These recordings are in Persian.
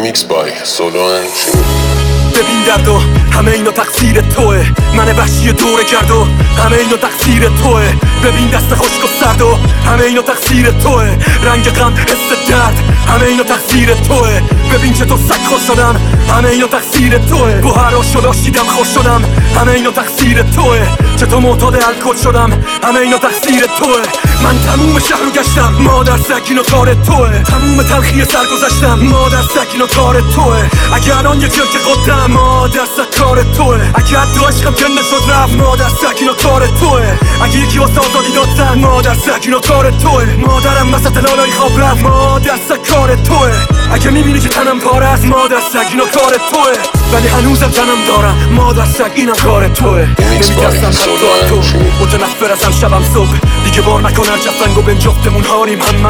Remix by Solo and Chino. ببین درد و همه اینا تقصیر توه، من وحشی دوره کرد و همه اینا تقصیر توه. ببین دست خشک و سرد و همه اینا تقصیر توه، رنگ غم حس درد همه اینا تقصیر توه. ببین چطور سگ خوش شدم همه اینا تقصیر توه، با هر آشولا شیدم خوش شدم همه اینا تقصیر توه. چطور معتاد الکل شدم همه اینا تقصیر توه. من تموم شهر رو گشتم مادر سگ اینا کار توه، تموم تلخی سر گذشتم مادر سگ اینا کار توه. اگه الان یه جلک قدم مادر سگ کار توه، اگه حتی عشقم که نشد رفت مادر سگ اینا کار توه. اگه یکی واسه آزادی داد زن مادر سگ اینا کار توه. مادرم وسط لالای خواب رفت مادر سگ کار توه. اگه میبینی که تنم پاره است مادر سگ اینا کار توه، ولی هنوزم تنم دارم مادر سگ اینا کار توه. نمیترسم حتی تو متنفر ازم شبم صبح دیگه بار نکن هر جفتنگ و بین جفتمون هاریم. هم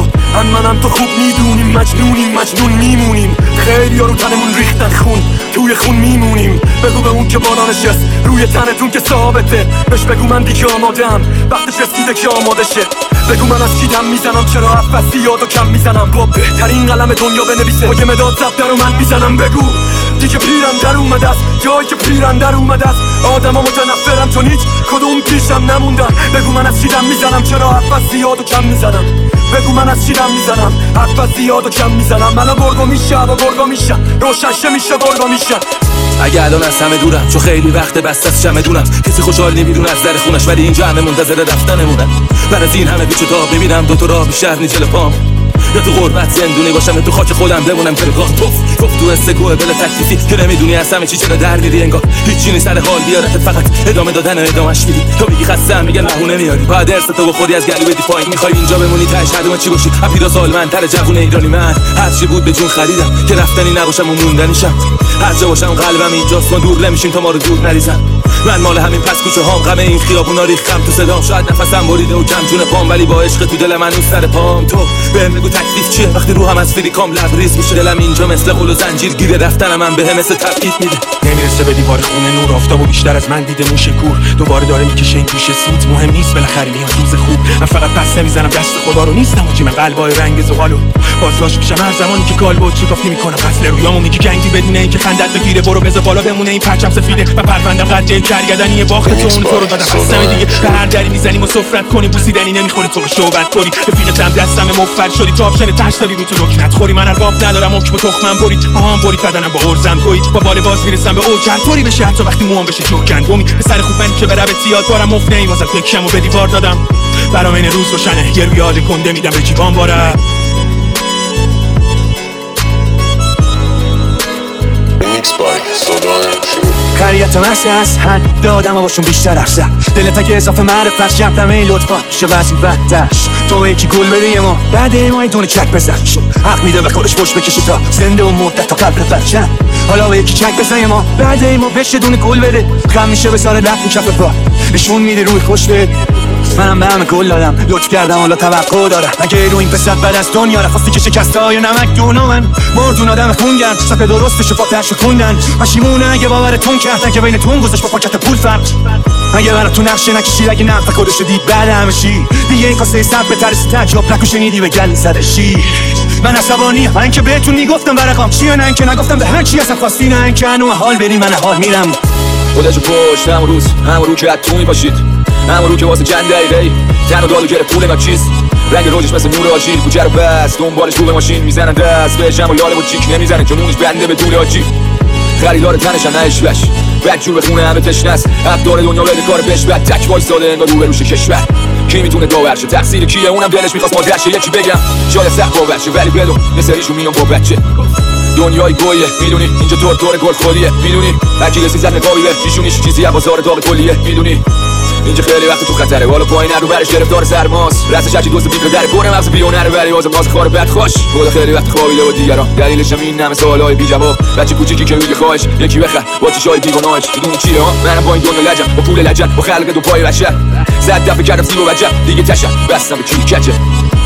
منم تو خوب میدونیم مجنون میمونیم. خیلی ها رو تنمون ریختن خون توی خون میمونیم. بگو به اون که بالا نشست روی تنتون که ثابته، بهش بگو من دیگه آمادم وقتش رسیده که آماده شه. بگو من از کی دم میزنم چرا عفصی یاد و کم میزنم، با بهترین قلم دنیا بنویسه با یه مداد زبدر رو من میزنم. بگو دیگه پیرم در اومده است جایی که پیرم در اومده است. آدما متنفرم چون هیچ کدوم پیشم نموندن. بگو من از چی دم میزنم چرا حرف زیاد و کم میزنم. بگو من از چی دم میزنم حرف زیاد و کم میزنم. منو گرگو میشه و گرگو میشن روشن میشه گرگو میشن. اگه الان از همه دورم چون خیلی وقت بست از چمدونم، کسی خوشحال نمیدونه از در خونش ولی اینجا همه منتظر رفتنمونن. بعد از این همه پیچ و تاب ببینم دو تا راه بیشتر نی جلو پام، یا تو غربت زندونی باشم یا تو خاک خودم بمونم که راه توف تو استگوه بلا تکلیفی که نمیدونی از همه چی چرا در میری. انگار هیچی نیست سر حال بیارتت فقط ادامه دادن و ادامهش میدی. تو میگی خستم میگن بهونه میاری، باید ارثتو بخوری از گلو بدی پایین. میخوای اینجا بمونی تاش هدوم چی باشی اپیرا سالمندتر جوون ایرانی. من هر چی بود به جون خریدم که رفتنی نباشم و موندنیشم. هر جا باشم قلبم اینجاست ما دور نمیشیم تا ما رو دور نریزن. من مال همین پس کوچه هام غم این خیابونا ریختم تو صدام. شاید نفسم بریده و کم جون پام ولی با عشق تو دل من اون سر پام. تو بهم بگو تکلیف چیه وقتی روحم از فریکام لبریز میشه. دلم اینجا مثل قل و زنجیر گیره، رفتنم من بهم مثل تبعید میده. نمیرسه به دیوار خونه نور، آفتابو بیشتر از من دیده موش کور. دوباره داره میکشه این گوشه سوت، مهم نیست بالاخره میاد روز خوب. من فقط پس نمیزنم دست خدا رو، نیستم و من قلبای رنگ زغالو بازداشت میشم هر زمانی که کال بود شکافی میکنم. قتل رویامو میگی جنگی بدون اینکه خندت بگیره. برو بذار بالا بمونه این پرچم سفیده و پروندم قد کرگدنی باخت تو رو دادم قسم دیگه. به هر دری میزنیم و سفرت کنیم بوسیدنی نمیخوره تو رو شوبت کنی. رفیقتم دستم مفر شدی تو آپشن تاش داری رو تو رکنت خوری. من ارباب ندارم حکم تخمم برید آهام برید بدنم با ارزم تویی. با بال باز میرسم به اوج هر طوری بشه حتی وقتی موام بشه جوکن گمی. به سر خوب من که برم تیاد بارم مف نی واسه فکرم و به دیوار دادم. برام این روز روشنه یه ریال کنده میدم به جیبام باره. Remix by Solo and Chino. خریت و مرسی از حد دادم و باشون بیشتر افزه. دلت اگه اضافه معرفت جمعتم ای لطفا شه وظیفتش. تو یکی گل بده ما بعد ما یه دونه چک بزن. حق میده به خودش پشت بکشه تا زنده و مدت تا قبل فرشن. حالا یکی چک بزن ما بعد ما بهش دونه گل بده. خم میشه به سال رفت کف پا نشون میده روی خوش بده. منم به همه گل دادم لطف کردم حالا توقع دارم. اگه رو این پسر بعد از دنیا رفتی که شکستای نمک دونا من مردون آدم خونگرم صفحه درستش و فاتحش خوندن. پشیمونه اگه باورتون کردن که بینتون گذاشت با پاکت پول فرق. اگه براتون نقشه نکشید اگه نفت خودشو دید بعد همه چی دیگه این کاسه سب به ترس تجرب نکو شنیدی به گل زدشی. من عصبانی من که بهتون میگفتم برقام چیه نه که نگفتم به هر چی اصلا خواستی نه که انو حال بریم من حال میرم. خودشو پشت همون روز همون رو که حتونی باشید همون رو که واسه چند دقیقه تن و دالو گره پول اینا چیز. رنگ روزش مثل نور آجیل کوچه رو بس دنبالش رو به ماشین میزنن دست بهش هم و لاله و چیک نمیزنه جنونش بنده به طول آجی. خریدار تنشن نه اشوش بدجور به خونه همه تشنست. عبدار دنیا بده کار پیش بد تک وایستاده انگار رو به روش کشور. کی میتونه داور شه تقصیر کیه اونم دلش میخواست مادر شه. یکی بگم شاید سخت باور شه ولی بدون یه سریشون میام با بچه. دنیای گویه میدونی اینجا طور گل خودیه میدونی هر کی رسید زد نقابی به پیشونیش چیزی از بازار داغ کلیه میدونی اینجا خیلی وقت تو خطره بالا پایین رو برش گرفتار سرماست. رستش هرچی دوست بیبره در پر مغز بیونه ولی واسه ماز خار بد خوش. خدا خیلی وقت خوابیده و دیگران دلیلش هم این همه سوالای بی جواب. بچه کوچیکی که میگه خواهش یکی بخر با چشای بیگناهش میدونی چیه ها. منم با این دنیا لجم با پول لجن با خلق دو پای بشر. 100 دفعه کردم سیب و وجب دیگه تشم بستم به کی کچه.